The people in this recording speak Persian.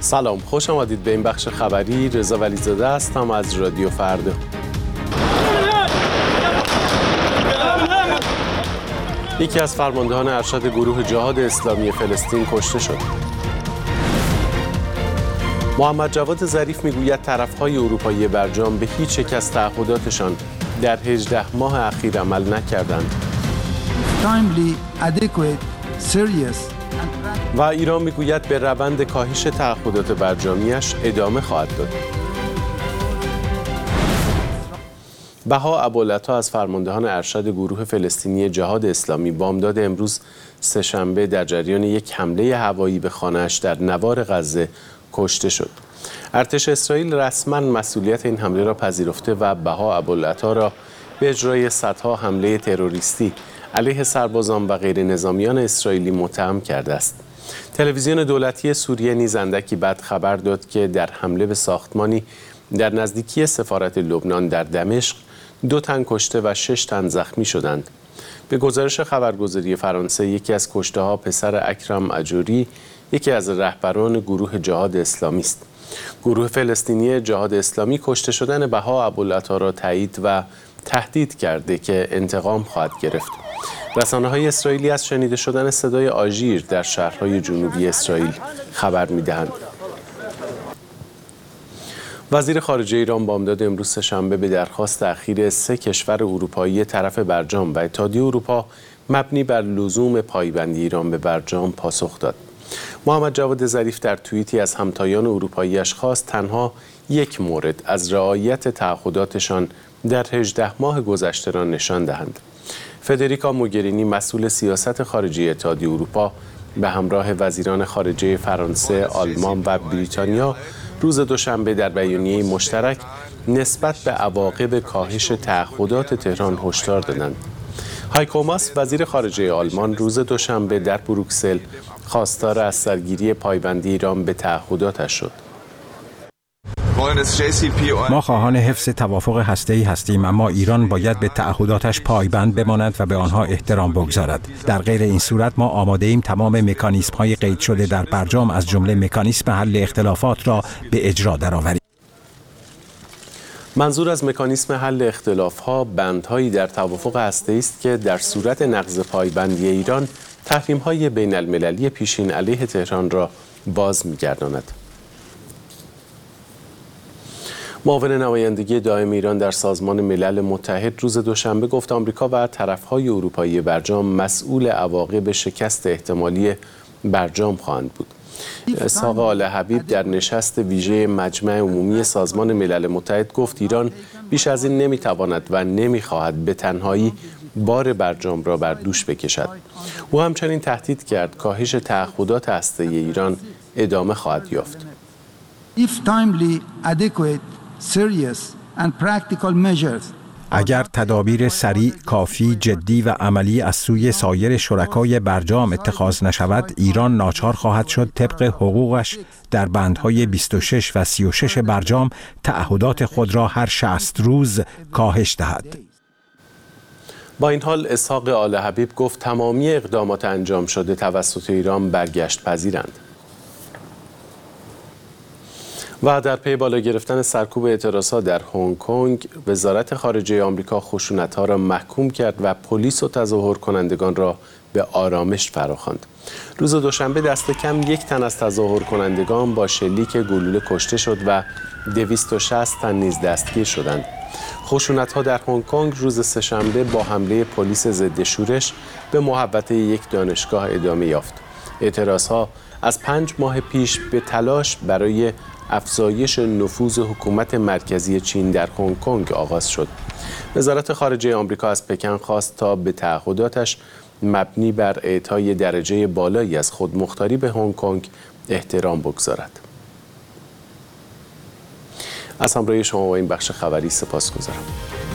سلام، خوش آمدید به این بخش خبری. رضا ولیزاده هستم از رادیو فردا. یکی از فرماندهان ارشد گروه جهاد اسلامی فلسطین کشته شد. محمد جواد ظریف میگوید طرف‌های اروپایی برجام به هیچ یک از تعهداتشان در 18 ماه اخیر عمل نکردند. و ایران میگوید به روند کاهش تعهدات برجامیش ادامه خواهد داد. بها ابوالعطا از فرماندهان ارشد گروه فلسطینی جهاد اسلامی بامداد امروز سه‌شنبه در جریان یک حمله هوایی به خانه‌اش در نوار غزه کشته شد. ارتش اسرائیل رسما مسئولیت این حمله را پذیرفته و بها ابوالعطا را به اجرای صدها حمله تروریستی علیه سربازان و غیر نظامیان اسرائیلی متهم کرده است. تلویزیون دولتی سوریه نیز اندکی بعد خبر داد که در حمله به ساختمانی در نزدیکی سفارت لبنان در دمشق 2 تن کشته و 6 تن زخمی شدند. به گزارش خبرگزاری فرانسه، یکی از کشته‌ها پسر اکرم اجوری، یکی از رهبران گروه جهاد اسلامی است. گروه فلسطینی جهاد اسلامی کشته شدن بها ابوالعطا را تایید و تهدید کرده که انتقام خواهد گرفت. رسانه‌های اسرائیلی از شنیده شدن صدای آژیر در شهرهای جنوبی اسرائیل خبر می‌دهند. وزیر خارجه ایران بامداد امروز سه‌شنبه به درخواست اخیر 3 کشور اروپایی طرف برجام و اتحادیه اروپا مبنی بر لزوم پایبندی ایران به برجام پاسخ داد. محمد جواد ظریف در توییتی از همتایان اروپایی‌اش خواست تنها یک مورد از رعایت تعهداتشان در 18 ماه گذشته را نشان دهند. فدریکا موگرینی مسئول سیاست خارجی اتحادیه اروپا به همراه وزیران خارجه فرانسه، آلمان و بریتانیا روز دوشنبه در بیانیه مشترک نسبت به عواقب کاهش تعهدات تهران هشدار دادند. هایکو ماس وزیر خارجه آلمان روز دوشنبه در بروکسل خواستار از سرگیری پایبندی ایران به تعهداتش شد. ما خواهان حفظ توافق هسته‌ای هستیم، اما ایران باید به تعهداتش پایبند بماند و به آنها احترام بگذارد. در غیر این صورت ما آماده ایم تمام مکانیزم‌های قید شده در برجام از جمله مکانیزم حل اختلافات را به اجرا درآوریم. منظور از مکانیزم حل اختلاف‌ها بندهایی در توافق هسته‌ای است که در صورت نقض پایبندی ایران تحریم‌های بین‌المللی پیشین علیه تهران را باز می‌گرداند. معاون نمایندگی دائم ایران در سازمان ملل متحد روز دوشنبه گفت آمریکا و طرف‌های اروپایی برجام مسئول عواقب شکست احتمالی برجام خواهند بود. اسحاق آل حبیب در نشست ویژه مجمع عمومی سازمان ملل متحد گفت ایران بیش از این نمی‌تواند و نمی‌خواهد به تنهایی بار برجام را بر دوش بکشد. او همچنین تهدید کرد کاهش تعهدات هسته‌ای ایران ادامه خواهد یافت. اگر تدابیر سریع، کافی، جدی و عملی از سوی سایر شرکای برجام اتخاذ نشود، ایران ناچار خواهد شد طبق حقوقش در بندهای 26 و 36 برجام تعهدات خود را هر 60 روز کاهش دهد. با این حال اسحاق آل حبیب گفت تمامی اقدامات انجام شده توسط ایران برگشت پذیرند. و در پی بالا گرفتن سرکوب اعتراضات در هنگ کنگ، وزارت خارجه آمریکا خشونت‌ها را محکوم کرد و پلیس و تظاهر کنندگان را به آرامش فراخواند. روز دوشنبه دست کم 1 تن از تظاهر کنندگان با شلیک گلوله کشته شد و 260 تن نیز دستگیر شدند. خشونت‌ها در هنگ کنگ روز سه‌شنبه با حمله پلیس ضد شورش به محوطه یک دانشگاه ادامه یافت. اعتراضها از 5 ماه پیش به تلاش برای افزایش نفوذ حکومت مرکزی چین در هنگ کنگ آغاز شد. وزارت خارجه آمریکا از پکن خواست تا به تعهداتش مبنی بر اعطای درجه بالایی از خودمختاری به هنگ کنگ احترام بگذارد. از همراهی شما با این بخش خبری سپاسگزارم.